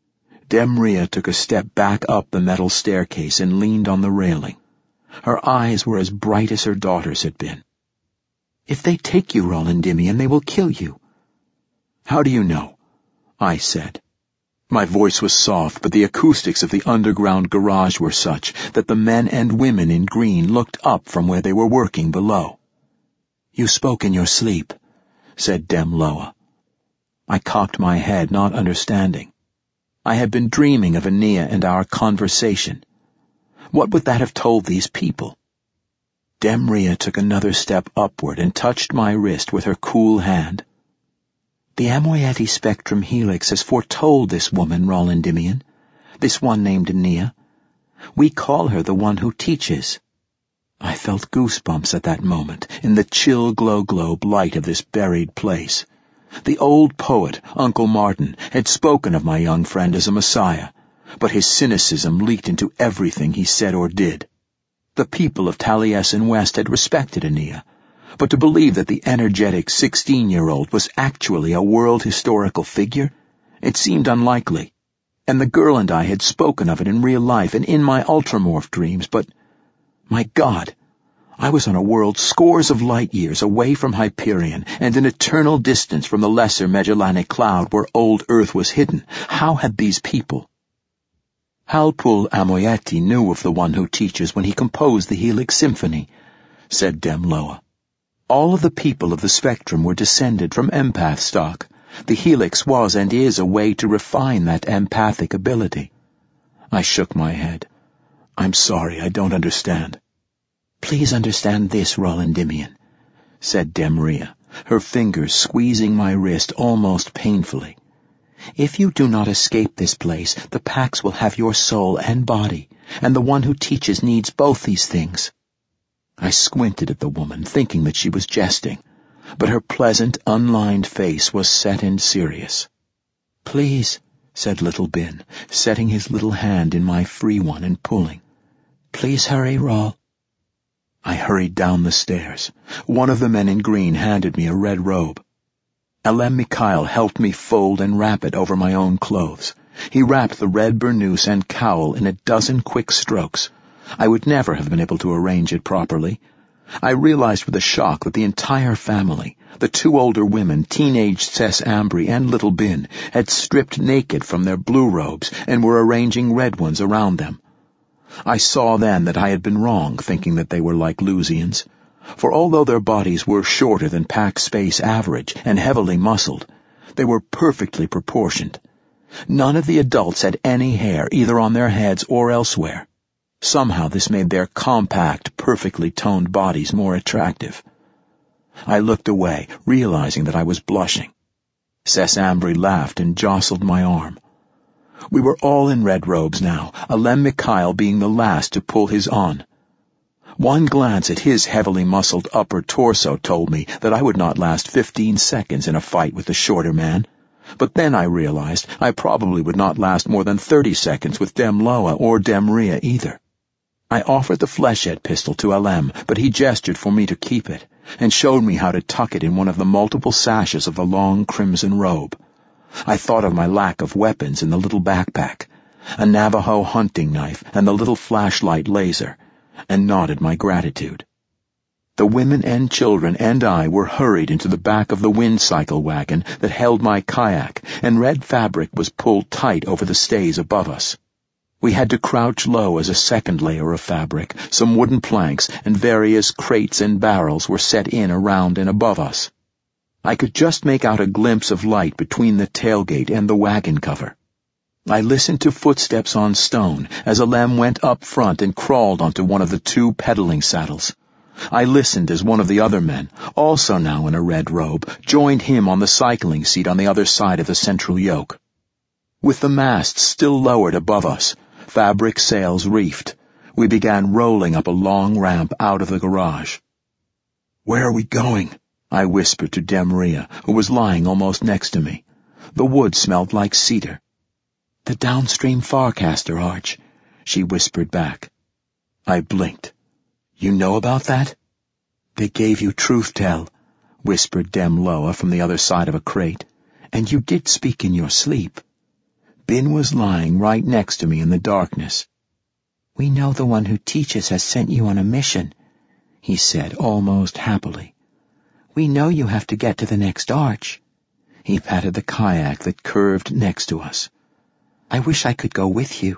Demria took a step back up the metal staircase and leaned on the railing. Her eyes were as bright as her daughter's had been. "If they take you, Rolandimian, they will kill you." "How do you know?" I said. My voice was soft, but the acoustics of the underground garage were such that the men and women in green looked up from where they were working below. "You spoke in your sleep," said Dem Loa. I cocked my head, not understanding. I had been dreaming of Aeneas and our conversation. What would that have told these people? Demria took another step upward and touched my wrist with her cool hand. "The Amoietti spectrum helix has foretold this woman, Rol Endymion, this one named Aeneas. We call her the one who teaches." I felt goosebumps at that moment in the chill glow-globe light of this buried place. The old poet, Uncle Martin, had spoken of my young friend as a messiah, but his cynicism leaked into everything he said or did. The people of Taliesin West had respected Aeneas, but to believe that the energetic sixteen-year-old was actually a world historical figure, it seemed unlikely. And the girl and I had spoken of it in real life and in my ultramorph dreams, but, my God, I was on a world scores of light-years away from Hyperion and an eternal distance from the lesser Magellanic Cloud where old Earth was hidden. How had these people... "Halpul Amoietti knew of the one who teaches when he composed the Helix Symphony," said Dem Loa. "All of the people of the spectrum were descended from empath stock. The Helix was and is a way to refine that empathic ability." I shook my head. "I'm sorry, I don't understand." "Please understand this, Rol Endymion," said Demria, her fingers squeezing my wrist almost painfully. "If you do not escape this place, the Pax will have your soul and body, and the one who teaches needs both these things." I squinted at the woman, thinking that she was jesting, but her pleasant, unlined face was set and serious. "Please," said Little Bin, setting his little hand in my free one and pulling. "Please hurry, Rol." I hurried down the stairs. One of the men in green handed me a red robe. Alem Mikhail helped me fold and wrap it over my own clothes. He wrapped the red burnous and cowl in a dozen quick strokes. I would never have been able to arrange it properly. I realized with a shock that the entire family, the two older women, teenaged Cess Ambry and Little Bin, had stripped naked from their blue robes and were arranging red ones around them. I saw then that I had been wrong, thinking that they were like Lusians. For although their bodies were shorter than Pax Space average and heavily muscled, they were perfectly proportioned. None of the adults had any hair either on their heads or elsewhere. Somehow this made their compact, perfectly toned bodies more attractive. I looked away, realizing that I was blushing. Cess Ambry laughed and jostled my arm. We were all in red robes now, Alem Mikhail being the last to pull his on. One glance at his heavily muscled upper torso told me that I would not last fifteen seconds in a fight with the shorter man. But then I realized I probably would not last more than thirty seconds with Dem Loa or Demria either. I offered the flechette pistol to Alem, but he gestured for me to keep it, and showed me how to tuck it in one of the multiple sashes of the long crimson robe. I thought of my lack of weapons in the little backpack, a Navajo hunting knife and the little flashlight laser, and nodded my gratitude. The women and children and I were hurried into the back of the wind cycle wagon that held my kayak, and red fabric was pulled tight over the stays above us. We had to crouch low as a second layer of fabric, some wooden planks, and various crates and barrels were set in around and above us. I could just make out a glimpse of light between the tailgate and the wagon cover. I listened to footsteps on stone as Alem went up front and crawled onto one of the two pedaling saddles. I listened as one of the other men, also now in a red robe, joined him on the cycling seat on the other side of the central yoke. With the masts still lowered above us, fabric sails reefed, we began rolling up a long ramp out of the garage. "Where are we going?" I whispered to Demria, who was lying almost next to me. The wood smelled like cedar. "The downstream Farcaster Arch," she whispered back. I blinked. "You know about that?" "They gave you truth tell," whispered Dem Loa from the other side of a crate. "And you did speak in your sleep." Bin was lying right next to me in the darkness. "We know the one who teaches has sent you on a mission," he said almost happily. "We know you have to get to the next arch." He patted the kayak that curved next to us. "I wish I could go with you."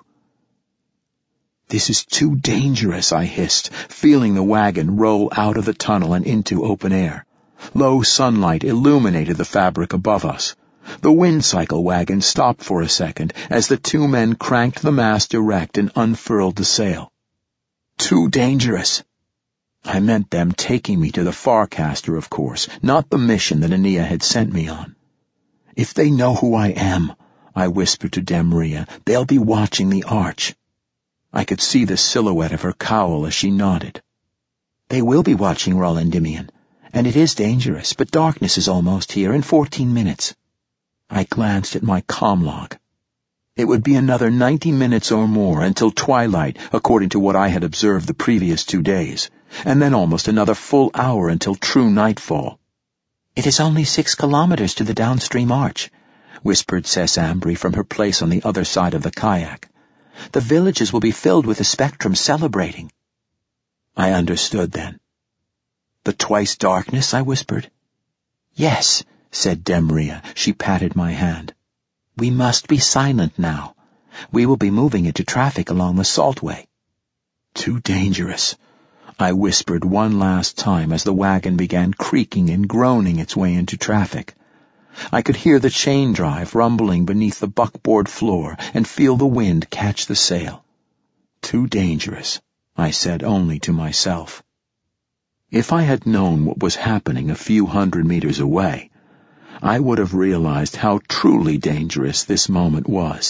"This is too dangerous," I hissed, feeling the wagon roll out of the tunnel and into open air. Low sunlight illuminated the fabric above us. The wind cycle wagon stopped for a second as the two men cranked the mast erect and unfurled the sail. Too dangerous. I meant them taking me to the Farcaster, of course, not the mission that Aeneas had sent me on. If they know who I am, I whispered to Demria, they'll be watching the arch. I could see the silhouette of her cowl as she nodded. They will be watching, Roll Endymion, and it is dangerous, but darkness is almost here in fourteen minutes. I glanced at my comm log. It would be another ninety minutes or more until twilight, according to what I had observed the previous two days, and then almost another full hour until true nightfall. It is only six kilometers to the downstream arch, whispered Sess Ambry from her place on the other side of the kayak. The villages will be filled with the spectrum celebrating. I understood then. The twice darkness, I whispered. Yes, said Demria. She patted my hand. We must be silent now. We will be moving into traffic along the Saltway. Too dangerous, I whispered one last time as the wagon began creaking and groaning its way into traffic. I could hear the chain drive rumbling beneath the buckboard floor and feel the wind catch the sail. Too dangerous, I said only to myself. If I had known what was happening a few hundred meters away, I would have realized how truly dangerous this moment was.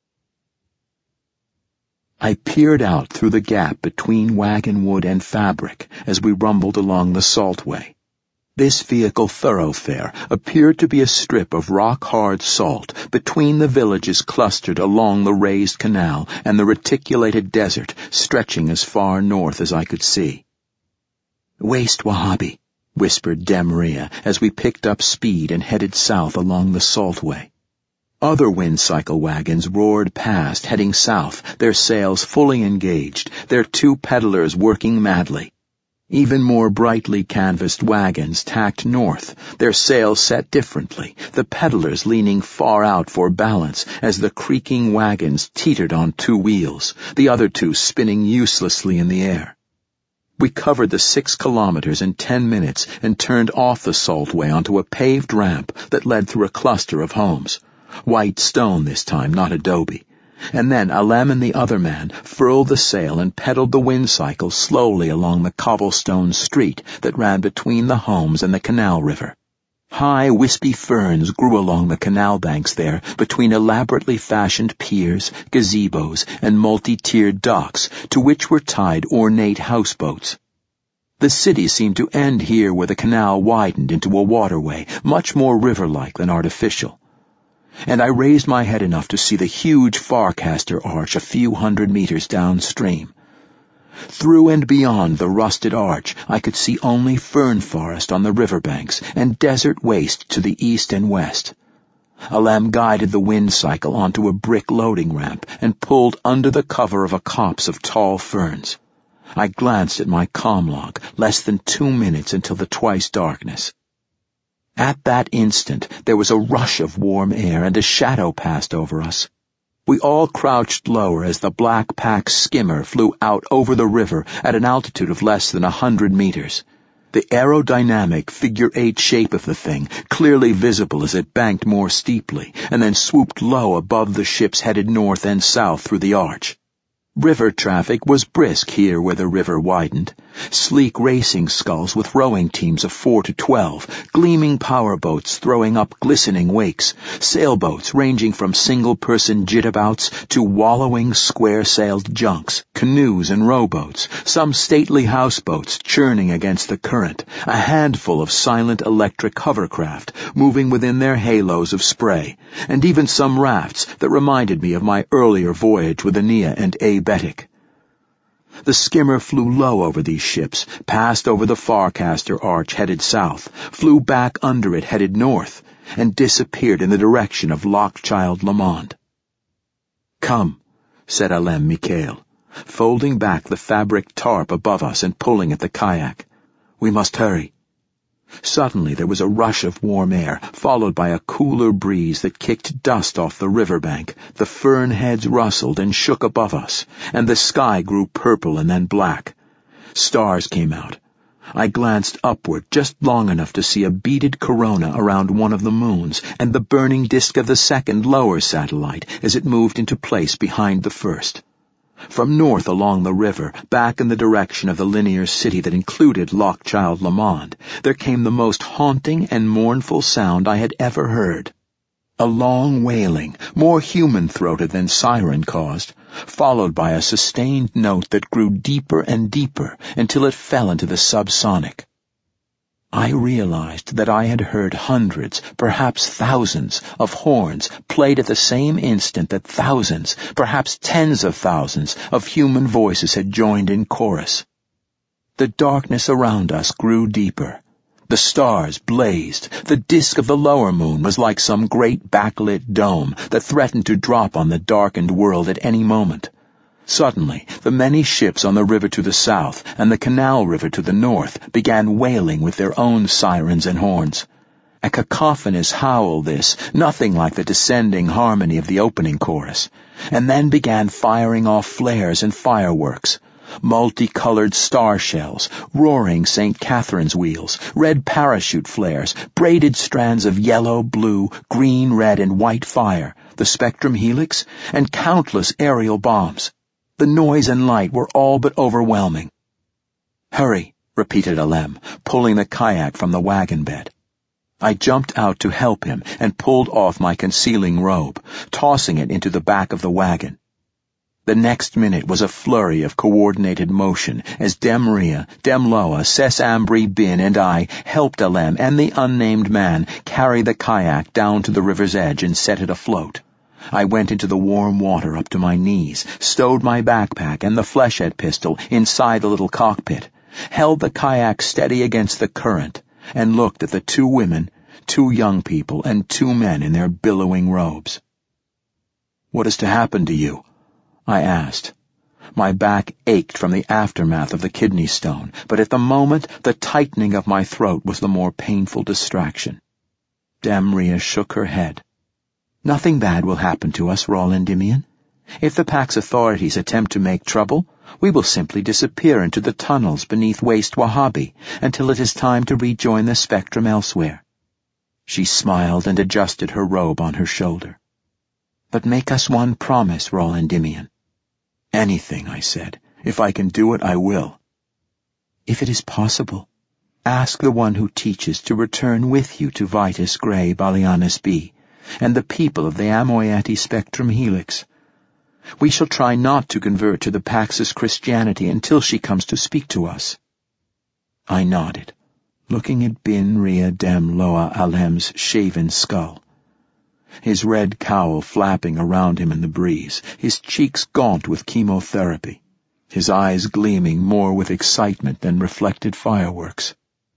I peered out through the gap between wagon wood and fabric as we rumbled along the Saltway. This vehicle thoroughfare appeared to be a strip of rock-hard salt between the villages clustered along the raised canal and the reticulated desert stretching as far north as I could see. Waste Wahhabi, whispered Demria as we picked up speed and headed south along the Saltway. Other wind cycle wagons roared past, heading south, their sails fully engaged, their two peddlers working madly. Even more brightly canvassed wagons tacked north, their sails set differently, the peddlers leaning far out for balance as the creaking wagons teetered on two wheels, the other two spinning uselessly in the air. We covered the six kilometers in ten minutes and turned off the Saltway onto a paved ramp that led through a cluster of homes. White stone this time, not adobe. And then Alem and the other man furled the sail and pedaled the wind cycle slowly along the cobblestone street that ran between the homes and the canal river. High, wispy ferns grew along the canal banks there between elaborately fashioned piers, gazebos, and multi-tiered docks to which were tied ornate houseboats. The city seemed to end here where the canal widened into a waterway, much more river-like than artificial. And I raised my head enough to see the huge Farcaster arch a few hundred meters downstream. Through and beyond the rusted arch, I could see only fern forest on the riverbanks and desert waste to the east and west. Alem guided the wind cycle onto a brick loading ramp and pulled under the cover of a copse of tall ferns. I glanced at my comm log, less than two minutes until the twice darkness. At that instant, there was a rush of warm air and a shadow passed over us. We all crouched lower as the black pack skimmer flew out over the river at an altitude of less than a hundred meters. The aerodynamic figure-eight shape of the thing, clearly visible as it banked more steeply, and then swooped low above the ships headed north and south through the arch. River traffic was brisk here where the river widened. Sleek racing sculls with rowing teams of four to twelve, gleaming powerboats throwing up glistening wakes, sailboats ranging from single-person jitterbouts to wallowing square-sailed junks, canoes and rowboats, some stately houseboats churning against the current, a handful of silent electric hovercraft moving within their halos of spray, and even some rafts that reminded me of my earlier voyage with Aeneas and A. Betic. The skimmer flew low over these ships, passed over the Farcaster arch headed south, flew back under it headed north, and disappeared in the direction of Lochchild Lamond. "Come," said Alem Mikhail, folding back the fabric tarp above us and pulling at the kayak. "We must hurry." Suddenly there was a rush of warm air, followed by a cooler breeze that kicked dust off the riverbank. The fern heads rustled and shook above us, and the sky grew purple and then black. Stars came out. I glanced upward just long enough to see a beaded corona around one of the moons and the burning disk of the second lower satellite as it moved into place behind the first. From north along the river, back in the direction of the linear city that included Lochchild Lamond, there came the most haunting and mournful sound I had ever heard. A long wailing, more human-throated than siren-caused, followed by a sustained note that grew deeper and deeper until it fell into the subsonic. I realized that I had heard hundreds, perhaps thousands, of horns played at the same instant that thousands, perhaps tens of thousands, of human voices had joined in chorus. The darkness around us grew deeper. The stars blazed. The disk of the lower moon was like some great backlit dome that threatened to drop on the darkened world at any moment. Suddenly, the many ships on the river to the south and the canal river to the north began wailing with their own sirens and horns. A cacophonous howl, this, nothing like the descending harmony of the opening chorus, and then began firing off flares and fireworks. Multicolored star shells, roaring Saint Catherine's wheels, red parachute flares, braided strands of yellow, blue, green, red, and white fire, the spectrum helix, and countless aerial bombs. The noise and light were all but overwhelming. "Hurry," repeated Alem, pulling the kayak from the wagon bed. I jumped out to help him and pulled off my concealing robe, tossing it into the back of the wagon. The next minute was a flurry of coordinated motion as Demria, Demloa, Ses Ambri Bin, and I helped Alem and the unnamed man carry the kayak down to the river's edge and set it afloat. I went into the warm water up to my knees, stowed my backpack and the flechette pistol inside the little cockpit, held the kayak steady against the current, and looked at the two women, two young people, and two men in their billowing robes. "What is to happen to you?" I asked. My back ached from the aftermath of the kidney stone, but at the moment the tightening of my throat was the more painful distraction. Demria shook her head. "Nothing bad will happen to us, Rawl Endymion. If the Pack's authorities attempt to make trouble, we will simply disappear into the tunnels beneath Waste Wahhabi until it is time to rejoin the spectrum elsewhere." She smiled and adjusted her robe on her shoulder. "But make us one promise, Rawl Endymion." "Anything," I said. "If I can do it, I will." "If it is possible, ask the one who teaches to return with you to Vitus Grey, Balianis B, and the people of the Amoieti Spectrum Helix. We shall try not to convert to the Pax's Christianity until she comes to speak to us." I nodded, looking at Bin Ria Dem Loa Alem's shaven skull, his red cowl flapping around him in the breeze, his cheeks gaunt with chemotherapy, his eyes gleaming more with excitement than reflected fireworks.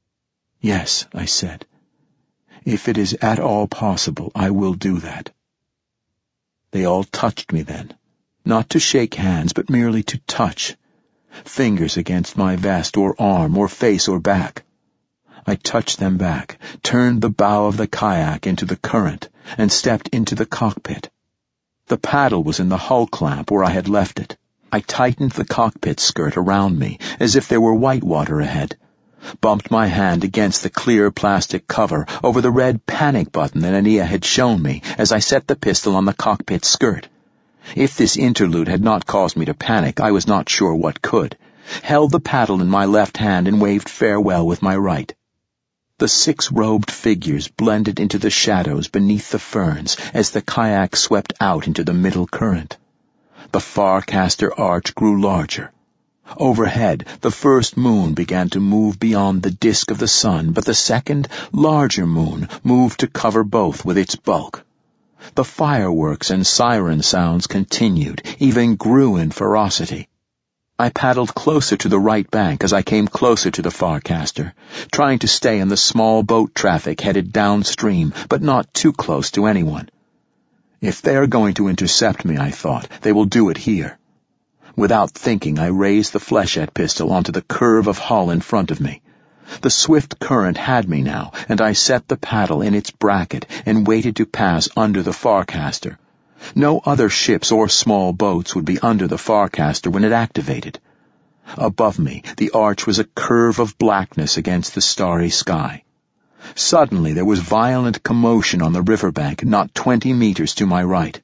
"Yes," I said. "If it is at all possible, I will do that." They all touched me then, not to shake hands, but merely to touch, fingers against my vest or arm or face or back. I touched them back, turned the bow of the kayak into the current, and stepped into the cockpit. The paddle was in the hull clamp where I had left it. I tightened the cockpit skirt around me, as if there were white water ahead, bumped my hand against the clear plastic cover over the red panic button that Ania had shown me as I set the pistol on the cockpit skirt. If this interlude had not caused me to panic, I was not sure what could. Held the paddle in my left hand and waved farewell with my right. The six robed figures blended into the shadows beneath the ferns as the kayak swept out into the middle current. The Farcaster arch grew larger. Overhead, the first moon began to move beyond the disk of the sun, but the second, larger moon moved to cover both with its bulk. The fireworks and siren sounds continued, even grew in ferocity. I paddled closer to the right bank as I came closer to the Farcaster, trying to stay in the small boat traffic headed downstream, but not too close to anyone. If they are going to intercept me, I thought, they will do it here. Without thinking, I raised the flechette pistol onto the curve of hull in front of me. The swift current had me now, and I set the paddle in its bracket and waited to pass under the Farcaster. No other ships or small boats would be under the Farcaster when it activated. Above me, the arch was a curve of blackness against the starry sky. Suddenly, there was violent commotion on the riverbank, not twenty meters to my right.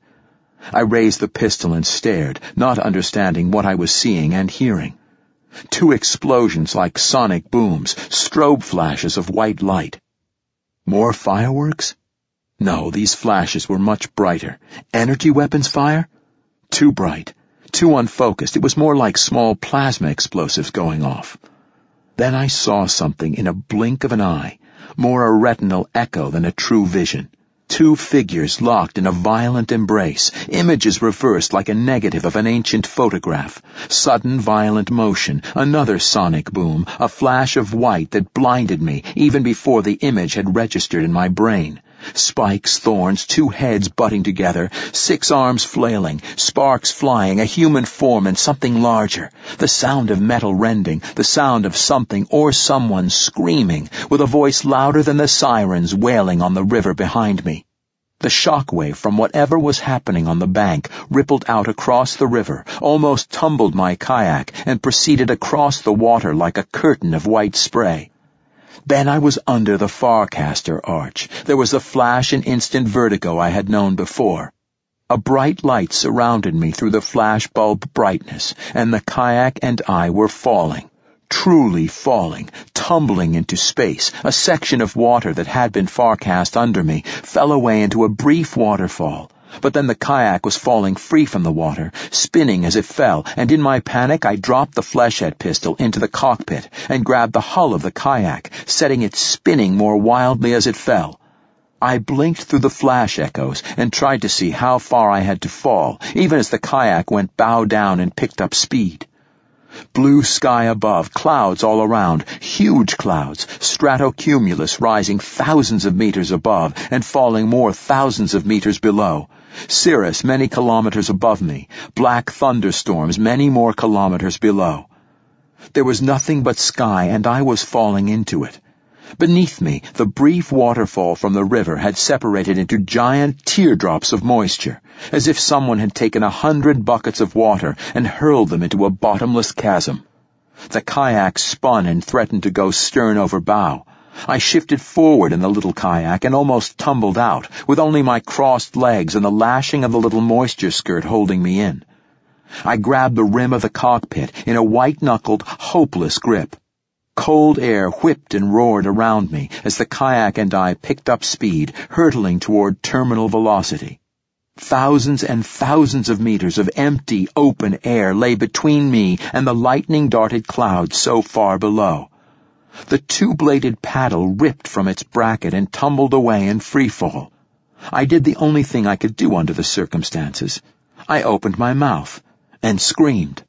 I raised the pistol and stared, not understanding what I was seeing and hearing. Two explosions like sonic booms, strobe flashes of white light. More fireworks? No, these flashes were much brighter. Energy weapons fire? Too bright, too unfocused. It was more like small plasma explosives going off. Then I saw something in a blink of an eye, more a retinal echo than a true vision. Two figures locked in a violent embrace, images reversed like a negative of an ancient photograph. Sudden violent motion, another sonic boom, a flash of white that blinded me even before the image had registered in my brain. Spikes, thorns, two heads butting together, six arms flailing, sparks flying, a human form and something larger. The sound of metal rending, the sound of something or someone screaming, with a voice louder than the sirens wailing on the river behind me. The shockwave from whatever was happening on the bank rippled out across the river, almost tumbled my kayak, and proceeded across the water like a curtain of white spray. Then I was under the Farcaster arch. There was the flash and instant vertigo I had known before. A bright light surrounded me through the flash bulb brightness, and the kayak and I were falling, truly falling, tumbling into space. A section of water that had been Farcast under me fell away into a brief waterfall. But then the kayak was falling free from the water, spinning as it fell, and in my panic I dropped the flechettes pistol into the cockpit and grabbed the hull of the kayak, setting it spinning more wildly as it fell. I blinked through the flash echoes and tried to see how far I had to fall, even as the kayak went bow down and picked up speed. Blue sky above, clouds all around, huge clouds, stratocumulus rising thousands of meters above and falling more thousands of meters below. Cirrus many kilometers above me, black thunderstorms many more kilometers below. There was nothing but sky, and I was falling into it. Beneath me, the brief waterfall from the river had separated into giant teardrops of moisture, as if someone had taken a hundred buckets of water and hurled them into a bottomless chasm. The kayak spun and threatened to go stern over bow. I shifted forward in the little kayak and almost tumbled out, with only my crossed legs and the lashing of the little moisture skirt holding me in. I grabbed the rim of the cockpit in a white-knuckled, hopeless grip. Cold air whipped and roared around me as the kayak and I picked up speed, hurtling toward terminal velocity. Thousands and thousands of meters of empty, open air lay between me and the lightning-darted clouds so far below. The two-bladed paddle ripped from its bracket and tumbled away in freefall. I did the only thing I could do under the circumstances. I opened my mouth and screamed.